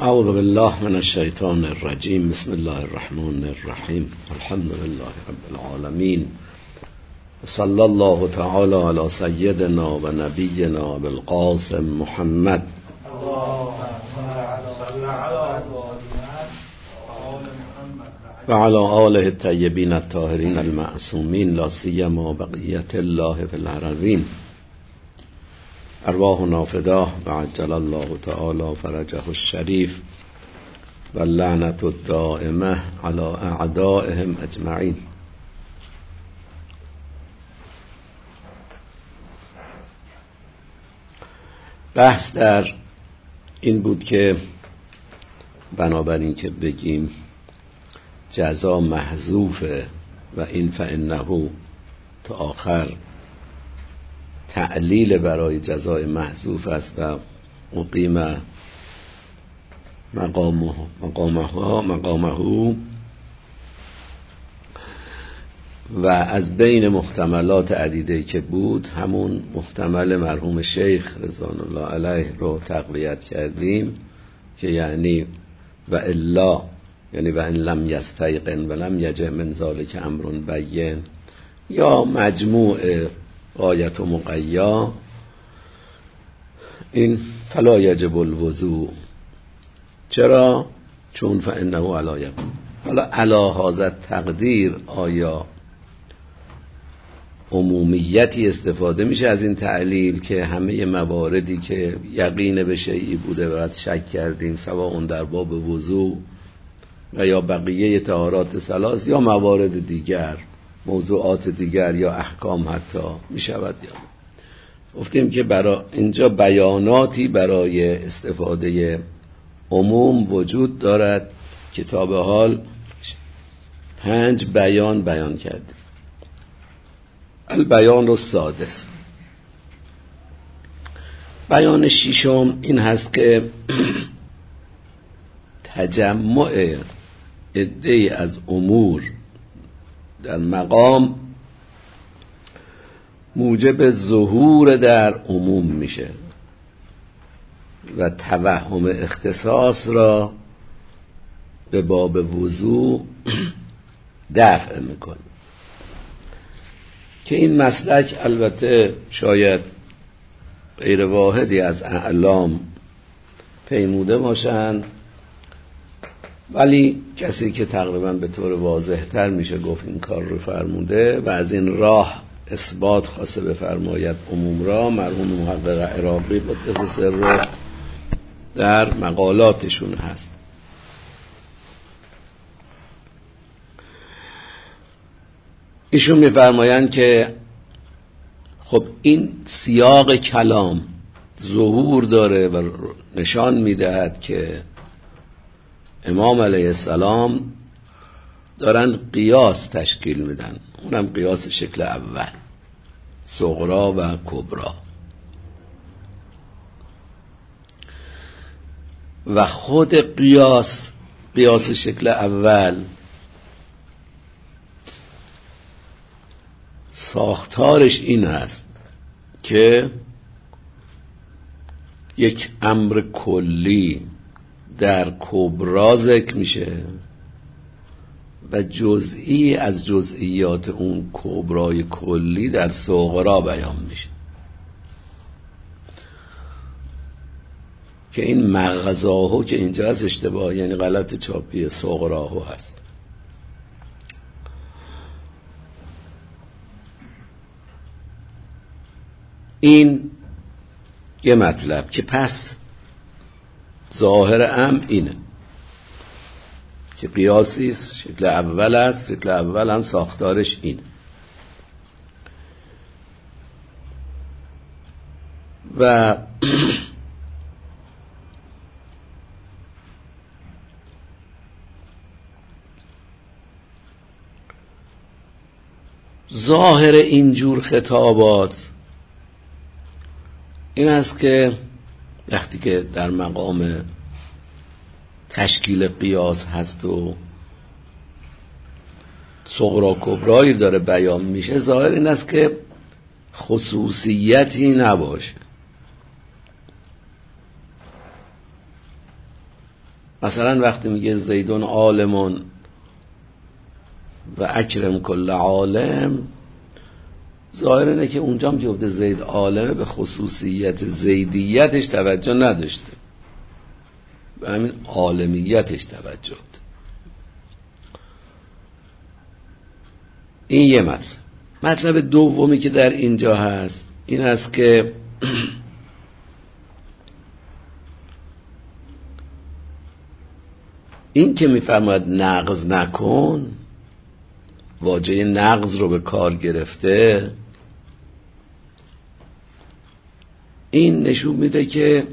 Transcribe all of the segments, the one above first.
اعوذ بالله من الشیطان الرجیم. بسم الله الرحمن الرحیم. الحمد لله رب العالمین. صلی الله تعالی علی سیدنا و نبینا بالقاسم محمد و علی آله الطیبین الطاهرین المعصومین، لا سیما بقیت الله فی الارضین. ارواحنا فداه و عجل الله تعالی فرجه الشریف و لعنت الدائمه علی اعدائهم اجمعین. بحث در این بود که بنابراین که بگیم جزا محذوفه و این فانه تا آخر تعلیل برای جزای محذوف است و اقیم مقامه و از بین محتملات عدیده که بود همون محتمل مرحوم شیخ رضوان الله علیه رو تقویت کردیم که یعنی و الا، یعنی و ان لم یستیقن و لم یجه من ذلک امر بین، یا مجموع آیت و مقیا، این فلا یجب الوضوء. چرا؟ چون فانه علی یقین. حالا علی هذا تقدیر آیا عمومیتی استفاده میشه از این تعلیل که همه مواردی که یقین به شیئی بوده و بعد شک کردیم سواء در باب وضوء و یا بقیه طهارات ثلاث یا موارد دیگر، موضوعات دیگر یا احکام حتی میشود؟ یا گفتیم که برای اینجا بیاناتی برای استفاده عموم وجود دارد که تا به حال 5 بیان کردیم. البیان السادس، بیان ششم این هست که تجمع عده‌ای از امور در مقام موجب ظهور در عموم میشه و توهم اختصاص را به باب وضوع دفع میکنه که این مسلک البته شاید غیر واحدی از اعلام پیموده باشند، ولی کسی که تقریبا به طور واضح تر میشه گفت این کار رو فرموده و از این راه اثبات خواسته بفرماید عموم را، مرحوم محقق عراقی قدس سره در مقالاتشون هست. ایشون میفرمایند که خب این سیاق کلام ظهور داره و نشان میدهد که امام علیه السلام دارن قیاس تشکیل میدن، اونم قیاس شکل اول، صغرا و کبرا، و خود قیاس شکل اول ساختارش این است که یک امر کلی در کبرا ذکر میشه و جزئی از جزئیات اون کبرای کلی در صغرا بیان میشه که این مغزاهو که اینجا از اشتباه، یعنی غلط چاپی، صغراهو هست. این یه مطلب که پس ظاهر اینه که قیاسی شکل اول است، شکل اول هم ساختارش اینه و ظاهر اینجور خطابات این است که وقتی که در مقام تشکیل قیاس هست و صغرا کبرایی داره بیان میشه، ظاهر این است که خصوصیتی نباشه مثلا وقتی میگه زیدون عالمون و اکرم کل عالم، ظاهر اینه که اونجا هم که گفته زید عالمه به خصوصیت زیدیتش توجه نداشته، به همین عالمیتش توجه ده. این یه مطلب دومی که در اینجا هست این است که این که میفرماید نقض نکن، واژه نقض رو به کار گرفته، این نشون میده که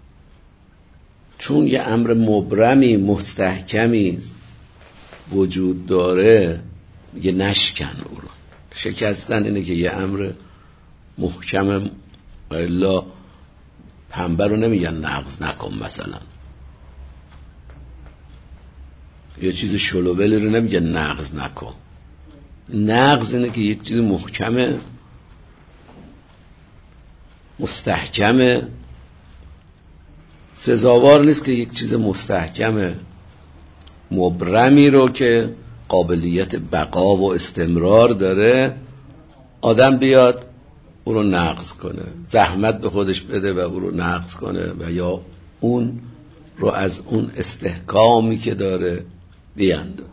چون یه امر مبرمی مستحکمی وجود داره میگه نشکن او رو. شکستن اینه که یه امر محکم، الا پنبه رو نمیگن نقض نکن، مثلا یه چیز شلوبلی رو نمیگن نقض نکن. نقض اینه که یک چیز محکمه، مستحکمه، سزاوار نیست که یک چیز مستحکمه مبرمی رو که قابلیت بقا و استمرار داره آدم بیاد او رو نقض کنه، زحمت به خودش بده و او رو نقض کنه و یا اون رو از اون استحکامی که داره بیاندازه.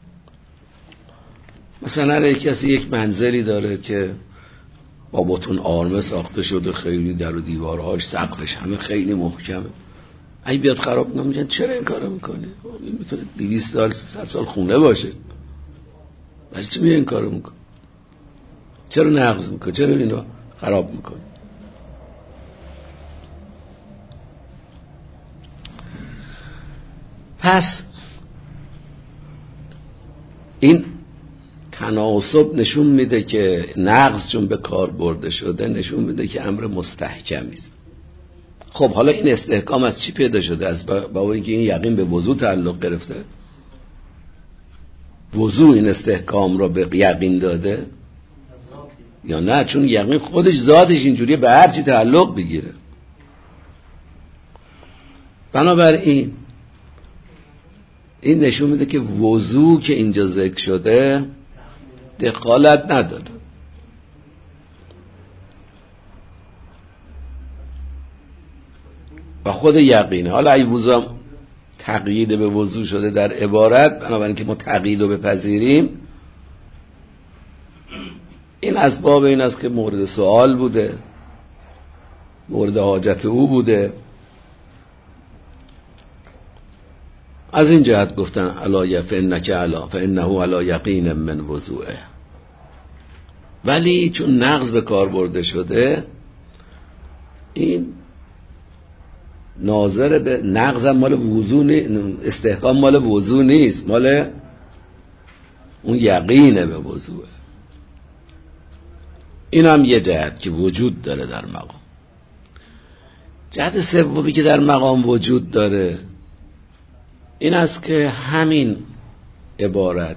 مثلا اگه کسی یک منزلی داره که با بتون آرمه ساخته شده، خیلی در و دیوارهاش سقفش همه خیلی محکمه، اگه بیاد خراب کنه میگن چرا این کارو میکنی؟ این میتونه 200 سال 300 سال خونه باشه، ولی چی میگه این کارو میکنه؟ چرا نقض میکنه؟ چرا اینو خراب میکنه؟ پس این تناسب نشون میده که نقض چون به کار برده شده نشون میده که امر مستحکمی است. خب حالا این استحکام از چی پیدا شده؟ از با اینکه این یقین به وضو تعلق گرفته، وضو این استحکام را به یقین داده یا نه؟ چون یقین خودش ذاتش اینجوریه به هر چی تعلق بگیره. بنابراین این نشون میده که وضو که اینجا ذکر شده دخالت نداره. و خود یقینه. حالا اگه وضو هم تقیید به وضو شده در عبارت، بنابراین که ما تقیید رو بپذیریم، این از باب این است که مورد سوال بوده، مورد حاجت او بوده. از این جهت گفتن الا فانک علا فانه علی یقین من وضوئه. ولی چون نقض به کار برده شده، این ناظر به نقض هم مال وضو استحکام مال وضو نیست، مال اون یقینه به وضوئه. این هم یه جهت که وجود داره در مقام. جهت سومی که در مقام وجود داره این است که همین عبارت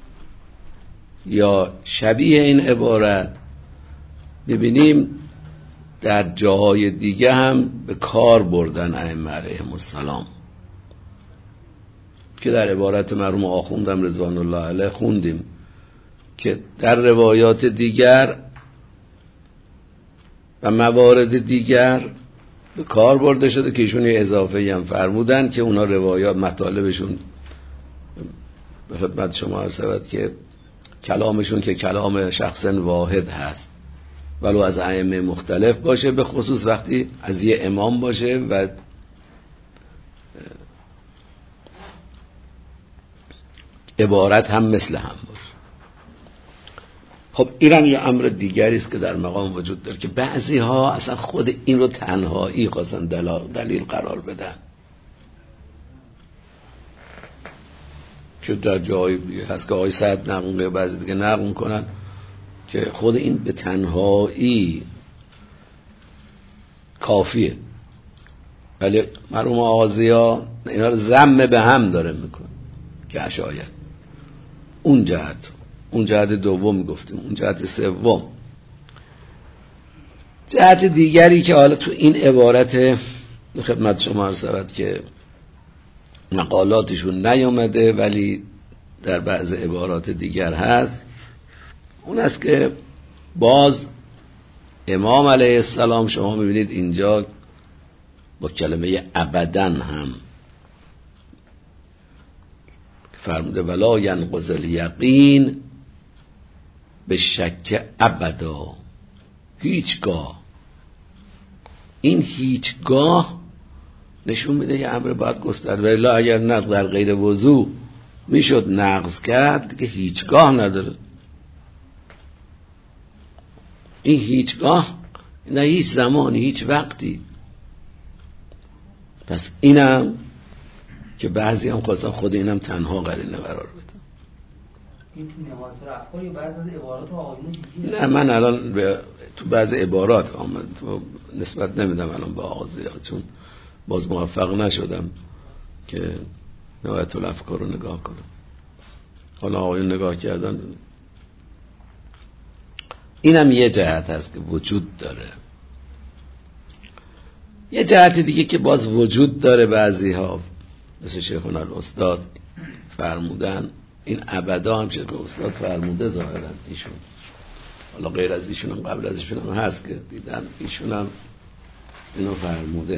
یا شبیه این عبارت ببینیم در جاهای دیگه هم به کار بردن ائمه علیهم السلام، که در عبارت مرحوم آخوندم رضوان الله علیه خوندیم که در روایات دیگر و موارد دیگر به کار برده شده که ایشون یه اضافه‌ای هم فرمودن که اونا روایات مطالبشون به خدمت شما عرض شود که کلامشون که کلام شخص واحد هست ولو از ائمه مختلف باشه، به خصوص وقتی از یه امام باشه و عبارت هم مثل هم باشه. خب اینم یه امر دیگری است که در مقام وجود داره که بعضی ها اصلا خود این رو تنهایی خواستن دلیل قرار بدن، که در جایی هست که آقای سعد نقل بعضی دیگه نقل میکنن که خود این به تنهایی کافیه، ولی مرحوم آغازی‌ها اینا رو ضم به هم داره میکنه که اشاید اون جهت دوم گفتیم. اون جهت سوم، جهت دیگری که حالا تو این عبارت خدمت شما عرض شود که مقالاتشون نیامده ولی در بعض عبارات دیگر هست، اون است که باز امام علیه السلام شما میبینید اینجا با کلمه ابداً هم فرموده ولا ینقض الیقین به شک ابدا، هیچگاه. این هیچگاه نشون میده یه امر باید گسترده، ولی اگر نقض در غیر وضو میشد نقض کرد که هیچگاه نداره. این هیچگاه نه هیچ زمانی هیچ وقتی. پس اینم که بعضی هم خواستن خود اینم تنها قرینه قرار بده. این تو نهایت الافکار یا بعضی از عبارات و آیون دیگه؟ نه من الان تو بعضی عبارات آمد تو نسبت نمیدم الان به آغازیات، چون باز موفق نشدم که نهایت الافکار رو نگاه کنم. حالا آیون نگاه کردن. اینم یه جهت هست که وجود داره. یه جهت دیگه که باز وجود داره، بعضی ها مثل شیخنا الاستاد فرمودن، این ابدا هم شیخ استاد فرموده ظاهرا ایشون، حالا غیر از ایشون هم قبل از ایشون هم هست که دیدم ایشون هم اینو فرموده.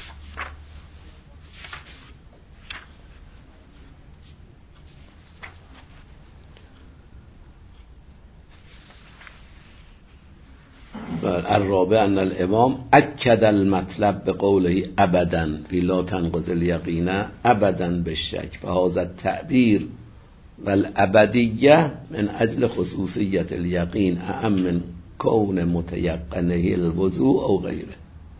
الرابع ان الامام اکد المطلب بقوله ابدا لا تنقض الیقین ابدا بالشک، فهذا التعبیر والابدیه من اجل خصوصیت الیقین اعم من کون متیقنه الوضوء او غیره.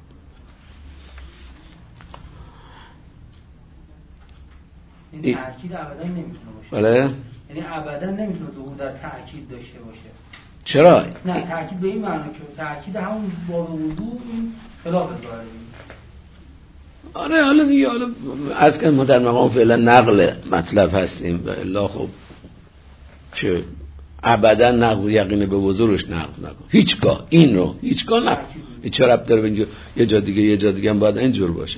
یعنی تأکید ابدا نمیتونه باشه. بله؟ یعنی ابدا نمیتونه ظهور در تأکید داشته باشه. چرا؟ نه تأکید به این معنی که تأکید همون باب وضوء این خلاف ظاهره. آره حالا دیگه، حالا از که ما در مقام فعلا نقل مطلب هستیم و الا خب چه ابدا نقض یقین به وضوء روش نقض نکن، هیچگاه این رو هیچگاه نکن. این چه ربط داره به یه جا دیگه هم باید اینجور باشه.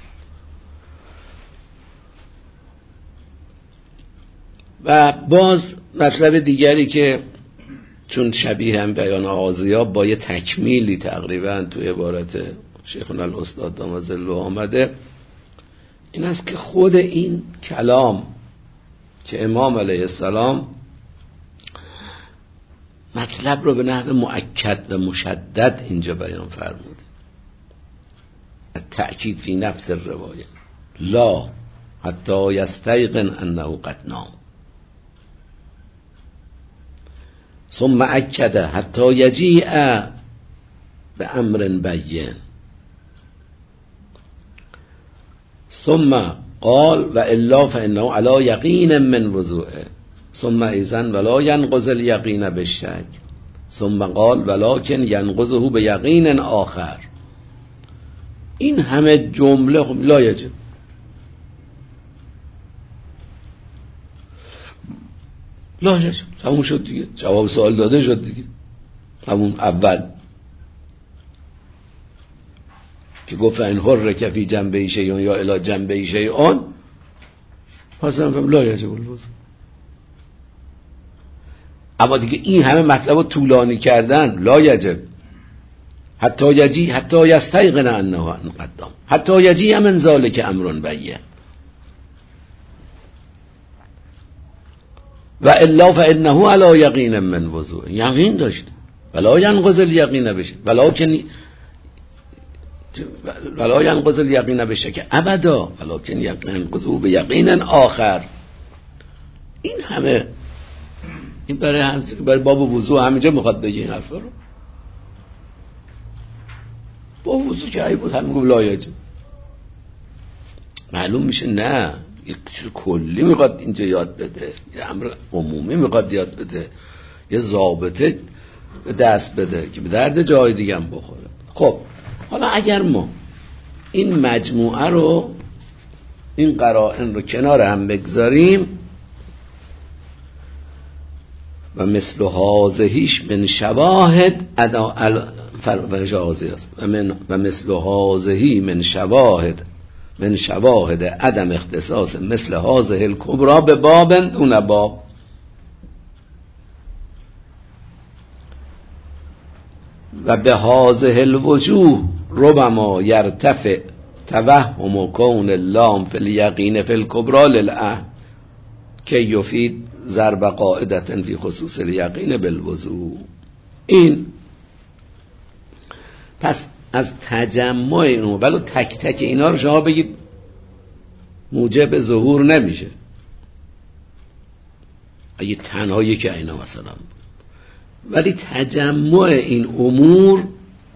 و باز مطلب دیگری که چون شبیه هم بیان آغازیاب با یه تکمیلی تقریبا تو عبارت شیخنا الاستاد دامظله آمده، این است که خود این کلام که امام علیه السلام مطلب رو به نحو مؤکد و مشدد اینجا بیان فرموده. تأکید فی نفس الروایه لا حتی یستیقن انه قد نام، ثم اکد حتی یجیء به امر بین، ثم قال و الا فانه علی یقین من وضوءه، ثم اذن ولا ینقض الیقین بالشک، ثم قال ولکن ینقضه به یقین آخر. این همه جمله خب لا یجب، لا یجب، تموم شد دیگه، جواب سوال داده شد دیگه. همون اول که گفت این حر کفی جنبه شیئون یا الی جنبه شیئون، پس هم لا یجب الوضوء. اما دیگه این همه مطلب رو طولانی کردن، لا یجب حتی یجی حتی یستیقن انه قدام حتی یجی من ذلک امر بین و الا فانه علی یقین من وضوء، یقین داشت ولا ینقض الیقین بشه ولا ینقض الیقین بشه که ابدا ولکن ینقضه به یقین آخر. این همه این برای باب وضوء همینجا میخواد بگه این حرفا رو. باب وضوء که ای بود همین گفت لا یجب، معلوم میشه نه یک چیز کلی میخواد اینجا یاد بده، یه امر عمومی میخواد یاد بده، یه ضابطه به دست بده که به درد جای دیگه هم بخوره. خب حالا اگر ما این مجموعه رو، این قرائن رو کنار هم بگذاریم و مثل هازهیش من شواهد و مثل هازهی من شواهد من شواهد عدم اختصاص مثل هذه الکبرى به باب دون باب. و به هذه الوجوه ربما یرتفع توهم کون اللام فی الیقین فی الکبرى للعهد که یفید ضرب قاعدة فی خصوص الیقین بالوضوح. این پس از تجمع اینو، ولی تک تک اینا رو شما بگید موجب ظهور نمیشه. اگه تنها یکی اینا مثلا، ولی تجمع این امور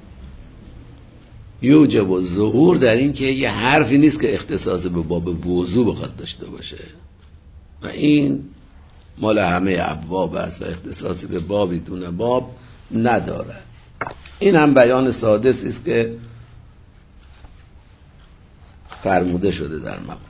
یوجب الظهور در این که یه حرفی نیست که اختصاص به باب وضو بخواد داشته باشه و این مال همه ابواب است و اختصاصی به بابی دون باب نداره. این هم بیان سادسی است که فرموده شده در مقام.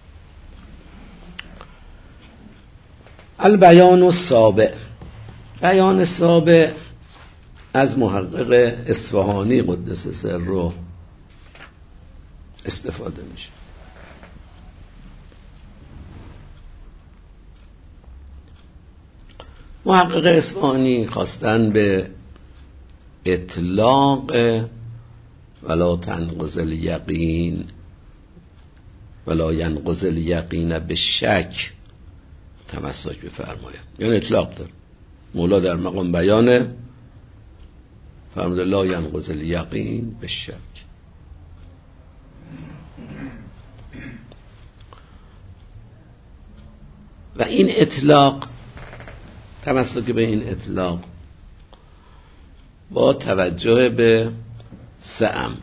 البیان السابع، بیان سابع از محقق اصفهانی قدس سره استفاده میشه. محقق اصفهانی خواستن به اطلاق ولا تنقض الیقین ولا ینقض الیقین به شک تمسک بفرمایند. یعنی اطلاق داره. مولا در مقام بیانه فرموده لا ینقض الیقین به شک. و این اطلاق، تمسک به این اطلاق با توجه به سه امر.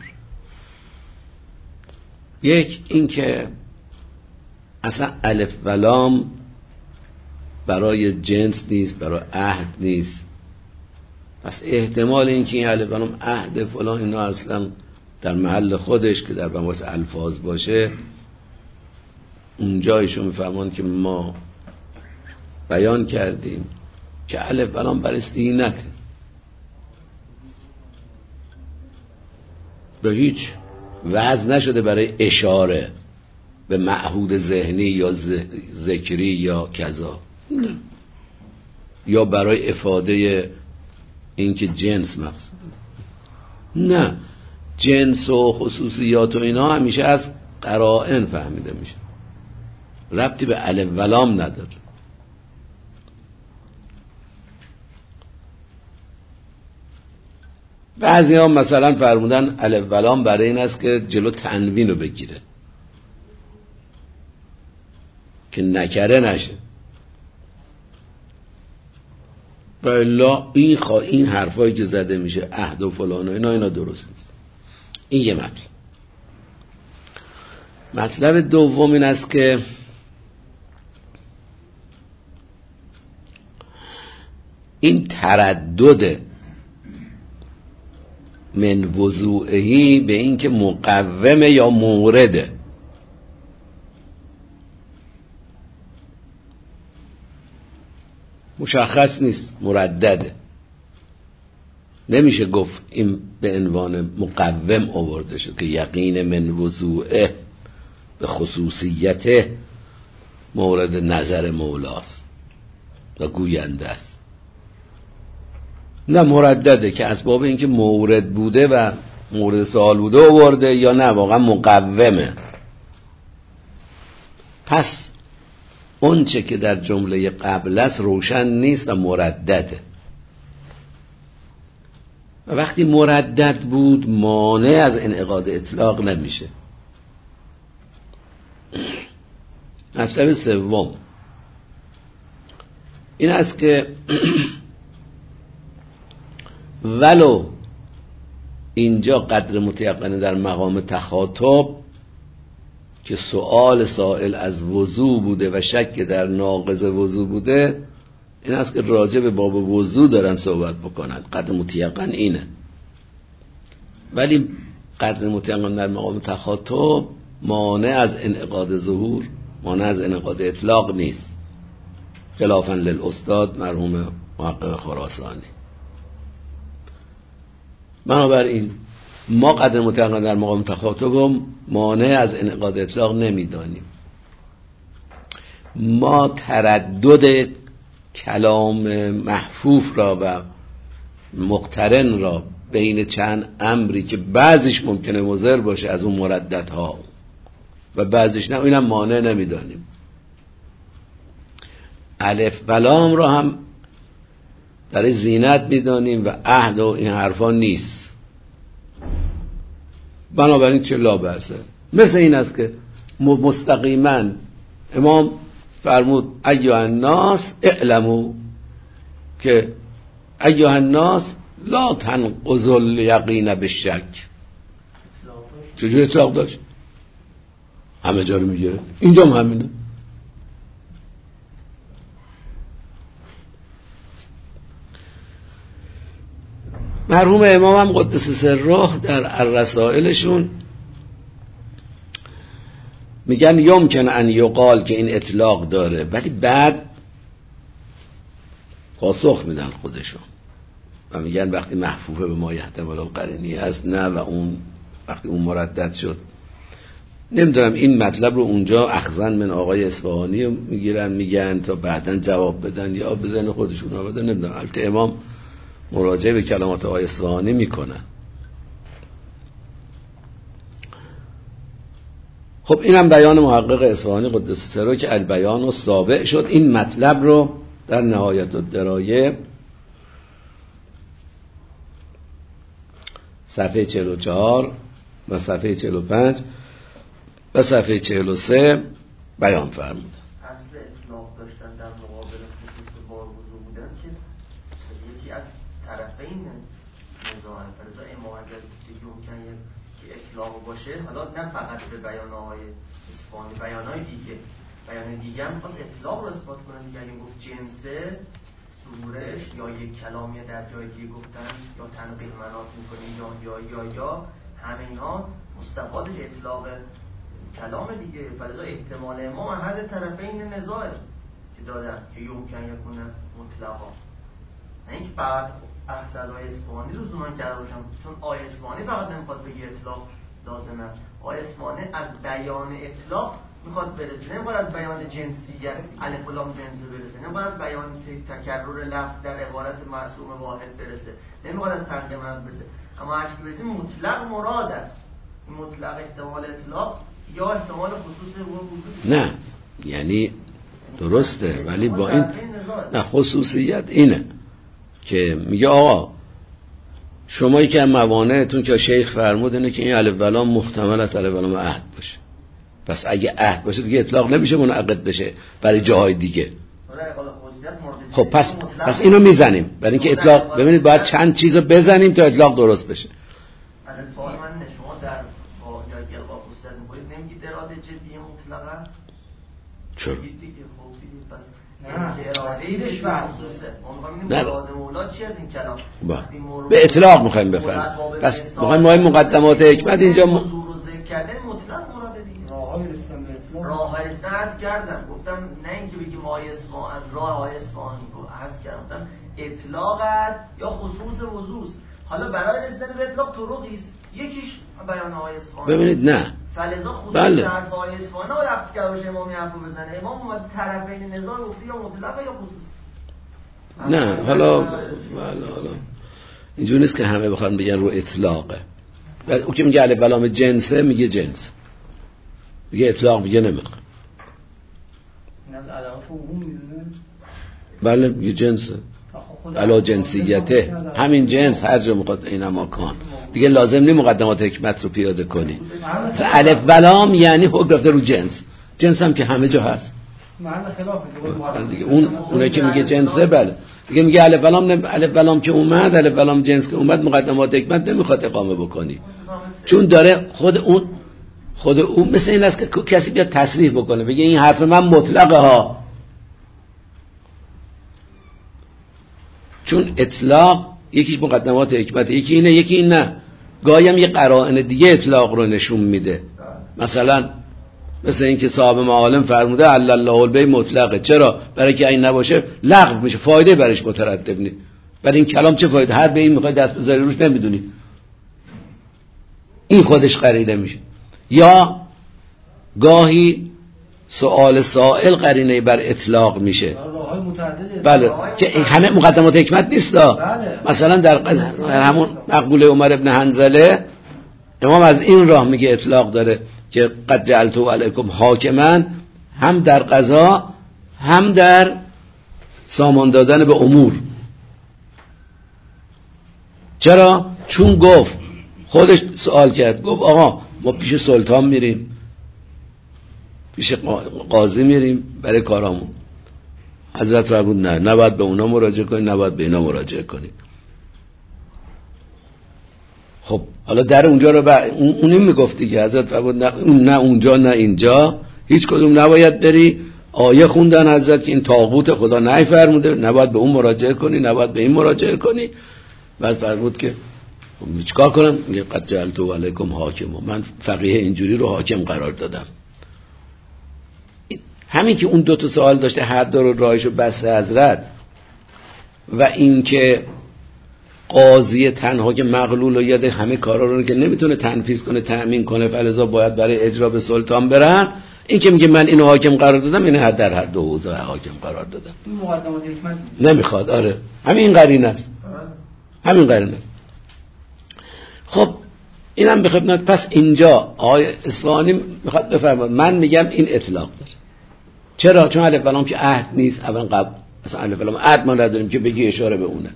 یک، این که اصلا الف و لام برای جنس نیست، برای عهد نیست. پس احتمال این که این الف و لام عهد فلان اینا اصلا در محل خودش که در مباحث الفاظ باشه، اونجایشو میفهمن که ما بیان کردیم که الف و لام برای استینته، به هیچ وضع نشده برای اشاره به معهود ذهنی یا ذکری یا کذا، نه. یا برای افاده اینکه جنس مقصود، نه. جنس و خصوصیات و اینا همیشه از قرائن فهمیده میشه، ربطی به الف و لام نداره. بعضی ها مثلا فرمودن الف و لام برای این است که جلو تنوین رو بگیره که نکره نشه. و الا این حرفایی که زده میشه عهد و فلان و اینا درست نیست. این یه مطلب. مطلب دوم این است که این تردد من وضوعهی به این که مقومه یا مورده، مشخص نیست، مردده. نمیشه گفت این به عنوان مقوم آورده شد که یقین من وضوعه به خصوصیت مورد نظر مولاست و گوینده است. نه، مردده که اسباب این که مورد بوده و مورد سوال بوده آورده یا نه واقعا مقومه. پس اون چه که در جمله قبل است روشن نیست و مردده. و وقتی مردد بود مانع از انعقاد اطلاق نمیشه. مطلب سوم این است که ولو اینجا قدر متیقنه در مقام تخاطب که سؤال سائل از وضو بوده و شک در ناقض وضو بوده، این است که راجع به باب وضو دارن صحبت بکنن، قدر متیقن اینه. ولی قدر متیقن در مقام تخاطب مانع از انعقاد ظهور، مانع از انعقاد اطلاق نیست، خلافاً للاستاد مرحوم محقق خراسانی. بنابراین ما قدر مطلق در مقام تخاطب مانع از انعقاد اطلاق نمیدانیم. ما تردد کلام محفوف را و مقترن را بین چند امری که بعضیش ممکنه مضر باشه از اون مرددها و بعضیش نه، اینم مانع نمیدانیم. الف و لام را هم برای زینت میدانیم و عهد و این حرفا نیست، بنابراین چه لا بأسه. مثل این است که مستقیما امام فرمود ایها الناس اعلموا که ایها الناس لا تنقضوا الیقین بالشک. چجوری اطلاق داشت؟ همه جا رو میگیره، اینجا هم همینه. مرحوم امام هم قدس سره در الرسائلشون میگن یمکن ان یقال که این اطلاق داره، ولی بعد پاسخ میدن خودشون و میگن وقتی محفوفه به ما احتمال القرینی است نه، و اون وقتی اون مردد شد. نمیدونم این مطلب رو اونجا اخذن من آقای اصفهانی میگن تا بعدن جواب بدن یا بزن خودشون ها بدن، نمیدونم. البته امام مراجعه به کلمات آقای اصفهانی میکنن. خب اینم بیان محقق اصفهانی قدس سره که البیان و سابع شد. این مطلب رو در نهایت الدرایه صفحه 44 و صفحه 45 و صفحه 43 بیان فرمودن. اصل اطلاق داشتن در مقابل خصوص بار وضو بودن که یکی از طرفین نزاعه، فلذا امام اگر دیگه ممکن که اطلاق باشه، حالا نه فقط به بیان آقای اصفهانی، بیانای دیگه هم خواست اطلاق رو اثبات کنه. دیگه اگه گفت جنسه ظهورش یا یک کلامی در جای دیگه گفتن یا تنقیح مناط میکنه یا همه اینا مستفادش اطلاق کلام دیگه. فلذا احتمال امام احد طرفین نزاعه که دادن که یمکن یکون مطلقا، نه اینکه فقط اصل از آیه اصفهانی رو زمان کرده باشم، چون آیه اصفهانی فقط نمیخواد بگه اطلاق لازمه. آیه اصفهانی از بیان اطلاق میخواد برسه، نمیخواد از بیان جنسیت الف و لام جنسه برسه، نمیخواد از بیان تکرر لفظ در عبارت معصوم واحد برسه، نمیخواد از تنقیح مناط برسه. اما هر چی برسه مطلق مراد است. مطلق احتمال اطلاق یا احتمال خصوص وجود نه، یعنی درسته، ولی با این نه خصوصیت اینه که میگه آقا شمایی که موانعتون که شیخ فرمود اینه که این الف و لام محتمل است الف و لام عهد باشه، پس اگه عهد باشه دیگه اطلاق نمیشه منعقد بشه برای جاهای دیگه. خب پس اینو میزنیم برای اینکه اطلاق، ببینید باید چند چیزو بزنیم تا اطلاق درست بشه. سوال من شما در یا قاصد میگید نمیگید اراده جدی مطلق است؟ چرا؟ دیگه خب دیگه پس نه اراده ایش محسوسه. اون میگیم اراده مولا چی از این کلام؟ به اطلاق میخوایم بفهمیم. پس میخوایم ما مقدمات حکمت اینجا حضور رو ذکر کردن مطلق مراده دیگه. راههای رسیدن عرض کردم، گفتم نه اینکه بگیم آیه اصفهانی از راه آیه اصفهانی رو عرض کردم اطلاق است یا خصوص وضوء. حالا برای رسیدن به اطلاق طرقی است، یکیش بیان آیه اصفهانی. ببینید نه فلذا خصوص حرف آیه اصفهانی رو لفظ کرده باشه امام حرفو بزنه. امام اومد طرفین نزاع گفت یا مطلق یا خصوص. نه حالا اینجوری نیست که همه بخوان بگن رو اطلاقه. او که میگه الف و لام جنسه میگه جنس، دیگه اطلاق میگه نمیخواد. بله میگه جنسه علا جنسیته، همین جنس هر جا میخواد این مکان دیگه لازم نیست مقدمات حکمت رو پیاده کنی. الف و لام یعنی حکم رفته رو جنس، جنس هم که همه جا هست دیگه. اونه که میگه جنسه بله دیگه میگه الف و لام که اومد، الف و لام جنس که اومد، مقدمات حکمت نمیخواد اقامه بکنی، چون داره خود اون مثل این است که کسی بیاد تصریح بکنه بگه این حرف من مطلقه ها، چون اطلاق یکیش مقدمات حکمت، یکی اینه یکی این نه. گاهی هم یه قرائن دیگه اطلاق رو نشون میده، مثلا مثل این که صاحب معالم فرموده الله البی مطلقه. چرا؟ برای که این نباشه لغو میشه، فایده برش مترتب نیست. برای این کلام چه فایده؟ هر به این میخوای دست بذاری روش نمیدونی. این خودش قرینه میشه. یا گاهی سؤال سائل قرینه بر اطلاق میشه. راه‌های متعدده. بله که همه مقدمات حکمت نیستا. بله. مثلا در همون مقبوله عمر ابن حنظله امام از این راه میگه اطلاق داره که قد جعلت علیکم حاکما، هم در قضا هم در سامان دادن به امور. چرا؟ چون گفت خودش سوال کرد، گفت آقا ما پیش سلطان میریم، پیش قاضی میریم برای کارامون. حضرت فرمود نه، نباید به اونا مراجعه کنی، نباید به اینا مراجعه کنی. خب حالا در اونجا رو اونی میگفتی که حضرت فرمود نه اونجا نه اینجا، هیچ کدوم نباید بری. آیه خوندن حضرت که این طاغوت خدا نهی فرموده، نباید به اون مراجعه کنی، نباید به این مراجعه کنی. بعد فرمود که چیکار کنم؟ میگه قد جعلت علیکم حاکما، من فقیه اینجوری رو حاکم قرار دادم. همین که اون دو تا سوال داشته، هر دو رو راهشو بسته حضرت، و این که قاضی تنها که مغلول و یاد همه کارا رو که نمیتونه تنفیذ کنه، تأمین کنه، فلذا باید برای اجرا به سلطان برن. این که میگه من اینو حاکم قرار دادم، اینو در هر دو حوزه حاکم قرار دادم. این مقدمات حکمت نمیخواد. آره همین قرینه است، همین قرینه است. خب اینم به خدمت. پس اینجا آقای اصفهانی میخواد بفرماد، من میگم این اطلاق داره. چرا؟ چون الف لام که عهد نیست. اولا قبل اصلا الف لام عهد ما نداریم که بگی اشاره به اونه.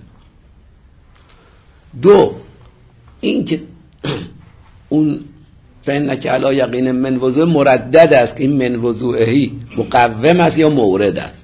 دو، این که اون فإنک علی یقین من وضوء مردد است، که این من وضوعهی مقوم است یا مورد است.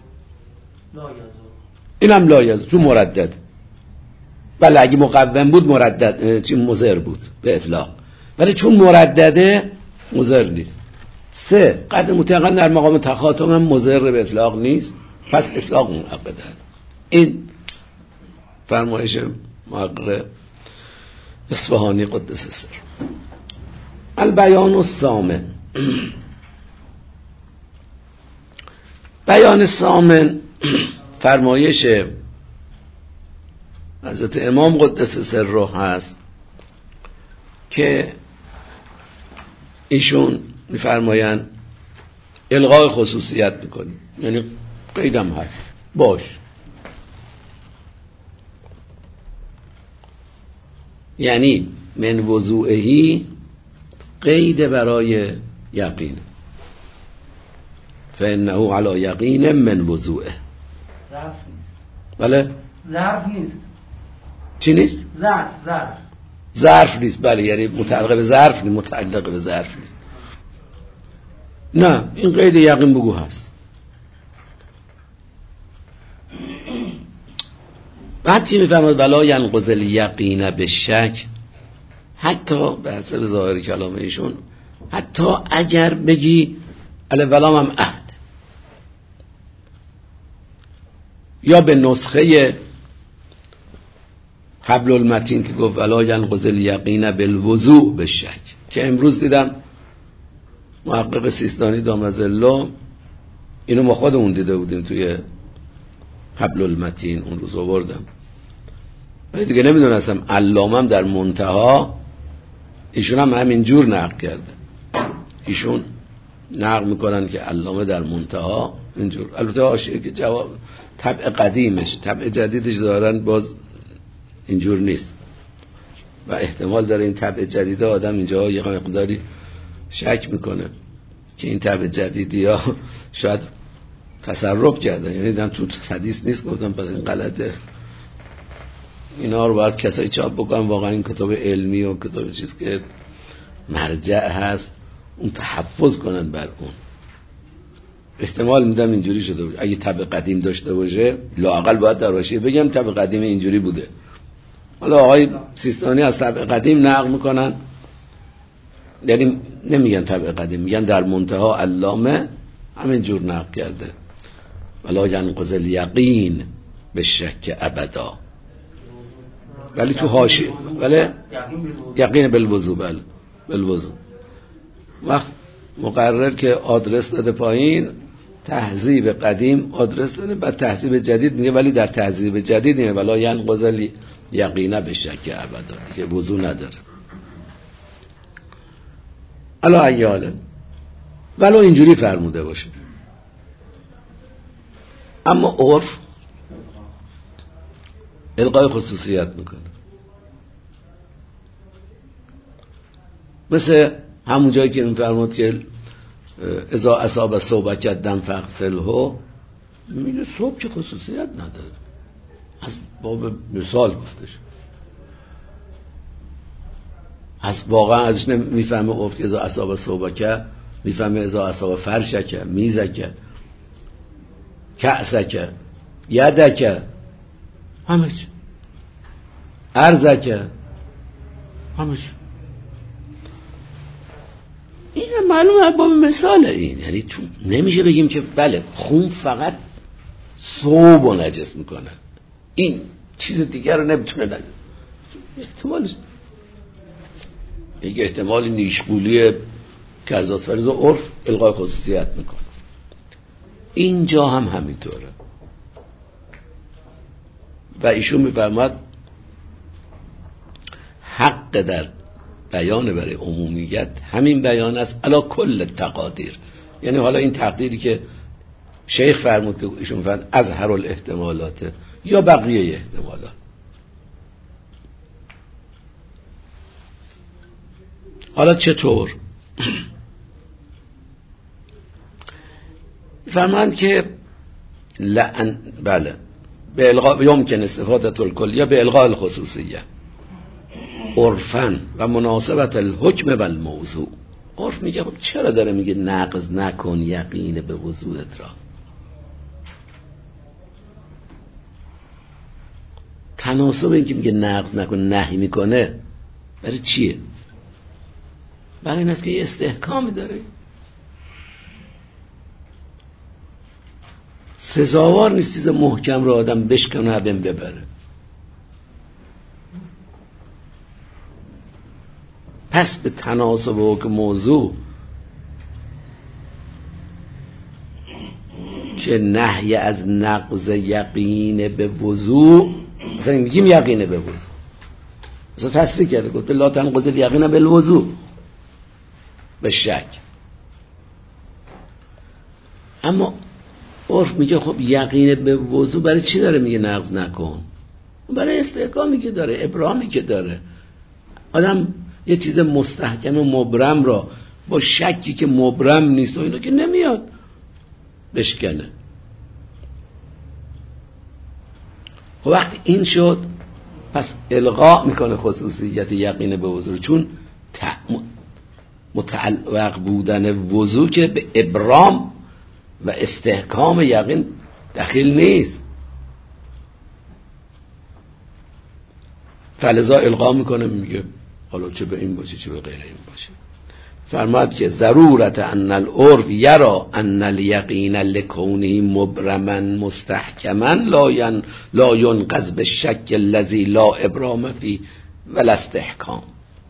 اینم لا یزور چون مردد. بله اگه مقوم بود مردد چون مضر بود به اطلاق، ولی چون مردده مضر نیست. سه، قد مطلقا در مقام تخاطب هم مضر به اطلاق نیست، پس اطلاق منعقد است. این فرمایش محقق اصفهانی قدس سر. البیان الثامن. بیان الثامن فرمایش حضرت امام قدس سره هست که ایشون میفرمایند الغای خصوصیت میکنی، یعنی قیدم هست باش. یعنی من وضوعهی قید برای یقین، فانه علی یقین من وضوعه. ظرف نیست. بله ظرف نیست. چی نیست؟ ظرف نیست. بله یعنی متعلق به ظرف نیست، متعلق به ظرف نیست. نه این قید یقین بگو هست. بعد که میفرماد ولا ینقض الیقین بالشک، حتی به حسب ظاهر کلام ایشون حتی اگر بگی الولام هم عهد، یا به نسخه حبل المتین که گفت ولا ینقض الیقین بالوضوء بالشک، که امروز دیدم محقق سیستانی دامت الله اینو ما خودمون دیده بودیم توی حبل المتین، اون روز آوردم، ولی دیگه نمیدونستم. علامم در منتها ایشون هم همین جور نقل کرده. ایشون نقل میکنن که علامه در منتها اینجور، البته حاشیه که جواب طبع قدیمش، طبع جدیدش دارن باز اینجور نیست و احتمال داره این طبع جدیده آدم اینجا یه مقداری شک میکنه که این طبع جدیدی ها شاید تصرف کردن، یعنی دیدم تو حدیث نیست، گفتم پس این غلطه. اینا رو باید کسایی چاپ بکنن واقعا این کتاب علمی و کتاب چیز که مرجع هست اون تحفظ کنن بر اون. احتمال میدم اینجوری شده باشه. اگه طبع قدیم داشته باشه لااقل باید در حاشیه بگم طبع قدیم اینجوری بوده. حالا آقای سیستانی از طبع قدیم نقل میکنن، یعنی نمیگن طبع قدیم، میگن در منتها علامه همین جور نقل کرده ولا ینقض الیقین بالشک ابدا. ولی تو حاشیه ولی یقین بالوضوء، بله بالوضوء. وقت مقرر که آدرس داده پایین تهذیب قدیم آدرس داده، بعد تهذیب جدید میگه ولی در تهذیب جدید میگه ولا ینقض الیقین بالشک ابدا، دیگه وضوء نداره. الا ایاله ولو اینجوری فرموده باشه. اما عرف الغای خصوصیت میکنه. مثل همون جایی که میفرمود که اذا اصاب صوبک الدم فاغسله، میگه صوب که خصوصیت نداره، از باب مثال گفتش، از واقعا ازش نمیفهمه عرف که اذا اصاب صوبک، میفهمه اذا اصاب فرشک، میزک، کأسک، یدک، همه چی، ارزک، همه چی. این معلومه با مثال این، یعنی تو نمیشه بگیم که بله خون فقط ثوب و نجس میکنه، این چیز دیگر رو نمیتونه نجس. احتمالش یک احتمال نیشگولی که از فرض عرف الغای خصوصیت میکنه. اینجا هم همینطوره و ایشون میفرماد حق در بیان برای عمومیت همین بیان است علی کل تقادیر. یعنی حالا این تقدیری که شیخ فرمود که ایشون فرمود اظهر الاحتمالات یا بقیه احتمالات. حالا چطور؟ فرماند که بله به الغاء یمکن استفاده الکلیه به الغاء الخصوصیه عرفاً و مناسبت الحکم و الموضوع. عرف میگه خب چرا داره میگه نقض نکن یقین به وضوعت را؟ تناسب این که میگه نقض نکن نهی میکنه برای چیه؟ برای این است که یه استحکامی داره، سزاوار نیست چیز محکم رو آدم بشکنه و ببره. پس به تناسب حکم موضوع که نهی از نقض یقین به وضوع، مثلا میگیم یقین به وضوع، مثلا تصریح کرده گفته لا تنقض الیقین بالوضوع، به شک. اما عرف میگه خب یقین به وضوع برای چی داره میگه نقض نکن؟ برای استحکامی که داره، ابرامی که داره. آدم یه چیز مستحکم و مبرم را با شکی که مبرم نیست و اینو که نمیاد بشکنه. خب وقتی این شد پس الغاء میکنه خصوصیت یقین به وضوع، چون متعلق بودن وضوع که به ابرام و استحکام یقین دخیل نیست، فلذا الغاء میکنه، میگه حالا چه به این باشه چه به غیر این باشه. فرماد که ضرورت ان العرف یرا ان الیقین لکونه مبرما مستحکما لا ینقض بالشک الذی لا ابرام فی ولا استحکام.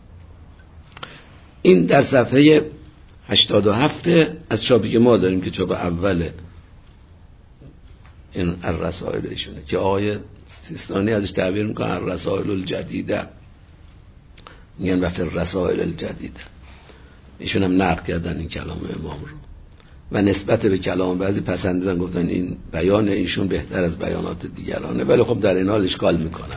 این در صفحه 87 از چاپی که ما داریم که چاپ اوله این الرسائل ایشونه که آقای سیستانی ازش تعبیر میکنه الرسائل الجدیده، میگن و فی الرسائل الجدیده. ایشون هم نقد کردن این کلام امام رو و نسبت به کلام بعضی پسندیدن، گفتن این بیان ایشون بهتر از بیانات دیگرانه، ولی خب در این حال اشکال میکنن.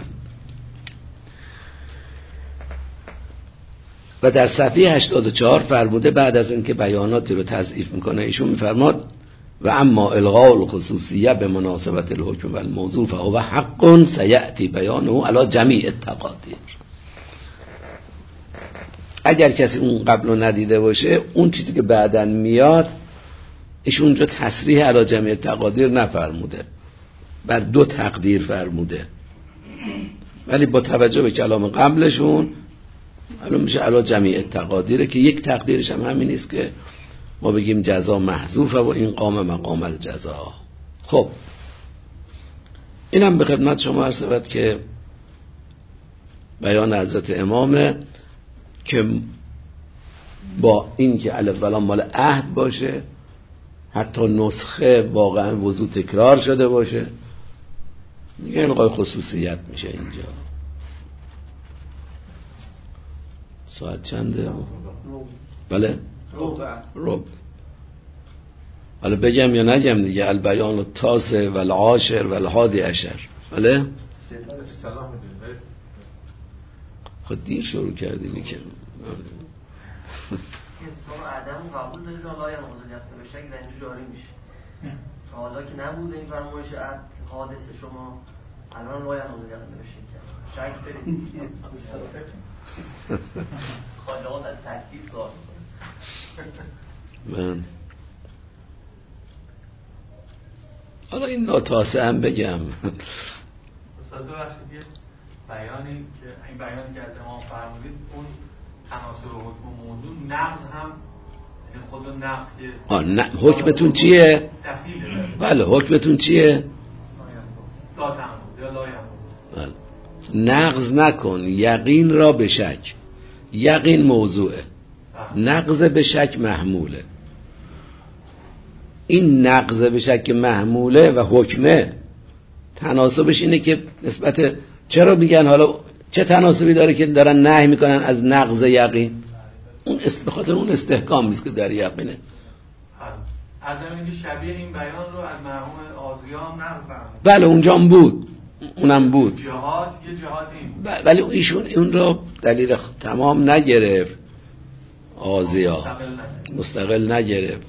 و در صفحه 84 فرموده بعد از اینکه بیاناتی رو تضعیف میکنه ایشون میفرماد و اما الغاء الخصوصیه به مناسبت الحکم و الموضوع فهو حق سیأتی بیانه علی جمیع التقادیر. اگر کسی اون قبل رو ندیده باشه، اون چیزی که بعدن میاد ایشون اونجا تصریح علی جمیع التقادیر نفرموده، بر دو تقدیر فرموده، ولی با توجه به کلام قبلشون الان میشه علی جمیع التقادیره که یک تقدیرش هم همین نیست که ما بگیم جزا محذوفه و این قام مقام الجزا. خب اینم به خدمت شما عرض شود که بیان حضرت امامه که با این که الف و لام مال عهد باشه، حتی نسخه واقعا وضو تکرار شده باشه، میگه الغای خصوصیت میشه. اینجا ساعت چنده؟ بله ربع. حالا بگم یا نگم دیگه؟ البیان التاسع و العاشر و الحادی عشر. بله خود دیر شروع کردی میکنم اصلا عدم قبول داره جان لایه نازل یفته به شکل در اینجا جاری میشه. حالا که نبود این فرمایش حادثه شما الان لایه نازل یفته به شکل شک برید خواهد از تکلیف سوال من حالا این ناتاسه هم بگم استاد ببخشید یه بیانی که این بیانی که از امام فرمودید اون تناسب حکم و موضوع نقض هم یعنی خود نقض که حکمتون چیه؟ دخیله. بله حکمتون چیه؟ لا تعمد یا لا یعمد. بله نقض نکن یقین را به شک. یقین موضوعه، نقض به شک محموله. این نقض به شک محموله و حکمه تناسبش اینه که نسبت چرا میگن حالا چه تناسبی داره که دارن نهی میکنن از نقض یقین؟ اون به خاطر اون استحکام میست که در یقینه. از همین شبیه این بیان رو از مرحوم آزیام نفهمید. بله اونجا هم بود، اونم بود جهاد یه جهاد این ولی ایشون اون رو دلیل تمام نگرفت. آزیا مستقل نگرفت،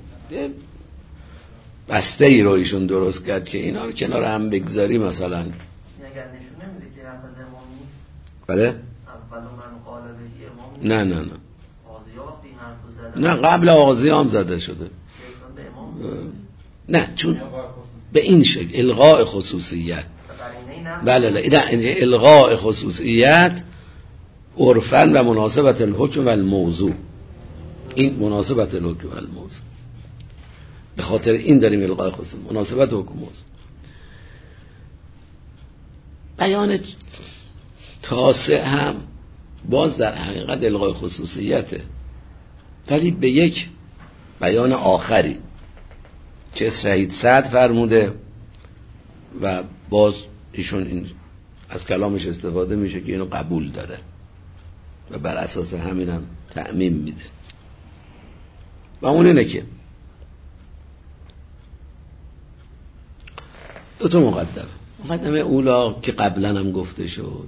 بسته ای رو ایشون درست کرد که اینا رو کنار هم بگذاری. مثلا اگر نشون نمیده که حرف از امام نیست. بله اول من قال به امام نه آزیا وقتی حرف زدن نه قبل آزیا هم زده شده. به امام نه چون به این شکل الغاء خصوصیت. بله نه الغاء خصوصیت عرفاً و مناسبت الحکم و الموضوع. این مناسبت الحکم و الموضوع به خاطر این داریم الغاء خصوصیت مناسبت حکم و موضوع. بیان تاسع هم باز در حقیقت الغاء خصوصیته ولی به یک بیان آخری که شهید سعد فرموده و باز ایشون این از کلامش استفاده میشه که اینو قبول داره و بر اساس همینم تعمیم میده و اون اینه که دو تا مقدمه اولا که قبلا هم گفته شد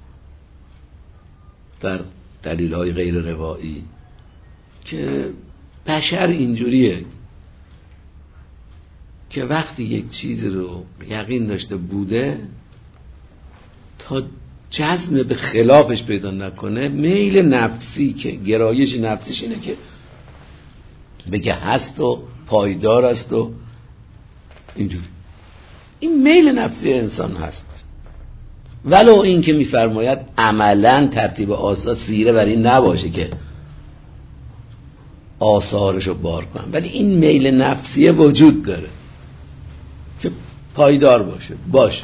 در دلیل‌های غیر روایی که بشر اینجوریه که وقتی یک چیز رو یقین داشته بوده تا جزم به خلافش پیدا نکنه میل نفسی که گرایش نفسیش اینه که بگه هست و پایدار است و اینجوری. این میل نفسی انسان هست ولو این که میفرماید عملا ترتیب آثار سیره بر این نباشه که آثارشو بار کنن ولی این میل نفسی وجود داره که پایدار باشه.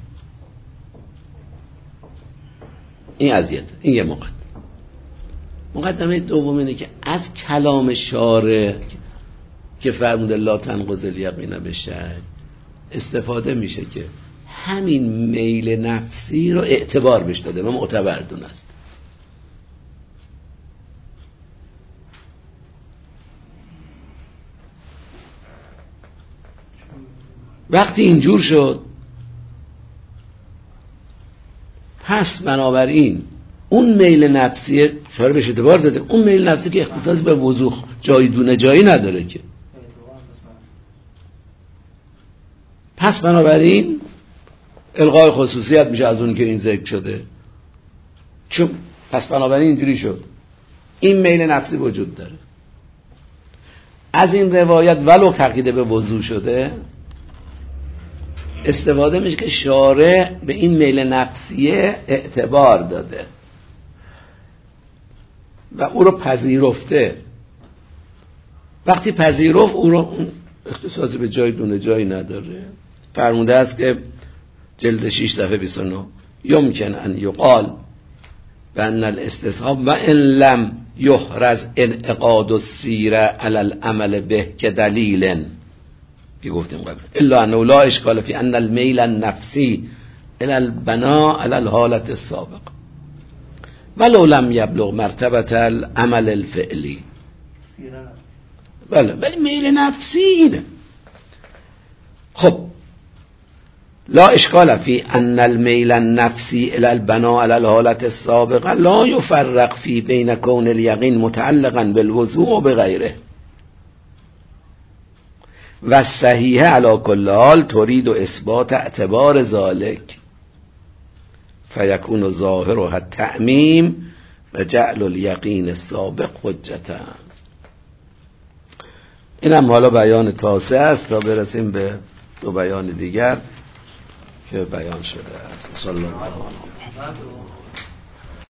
این اذیت. این یه مقدمه دوم اینه که از کلام شارع که فرموده لا تنقض الیقین بالشک استفاده میشه که همین میل نفسی رو اعتبار بهش داده و معتبر دونست. وقتی اینجور شد پس بنابراین اون میل نفسی شارع بهش اعتبار داده، اون میل نفسی که اختصاص به وضوح جایی دونه جایی نداره که پس بنابراین الغاء خصوصیت میشه از اون که این ذکر شده. چون پس بنابراین اینجوری شد این میل نفسی وجود داره. از این روایت ولو تقیید به وضوح شده استفاده میشه که شارع به این میل نفسیه اعتبار داده و او رو پذیرفته. وقتی پذیرفت او رو اختصاصی به جای دونه جایی نداره. فرموده است که جلد 6 صفحه 29 یمکن ان یقال بان الاستصحاب و ان لم یحرز انعقاد السیره علی العمل به که دلیل که گفتیم قبل الا انه لا اشکال فی ان المیل النفسی الى البناء علی الحالت السابق ولو لم یبلغ مرتبه العمل الفعلی بله، ولی میل نفسی اینه. خب لا اشکال فی ان المیل النفسی الى البناء على الحالة السابقه لا یفرق فی بین کون الیقین متعلقا بالوضوء و بغیره و الصحیح علی کل حال ترید اثبات اعتبار ذالک فیکون ظاهرها التعمیم و جعل الیقین السابق حجتا. اینم حالا بیان تاسع است تا برسیم به دو بیان دیگر که بیان شده است. صلی الله علیه و آله.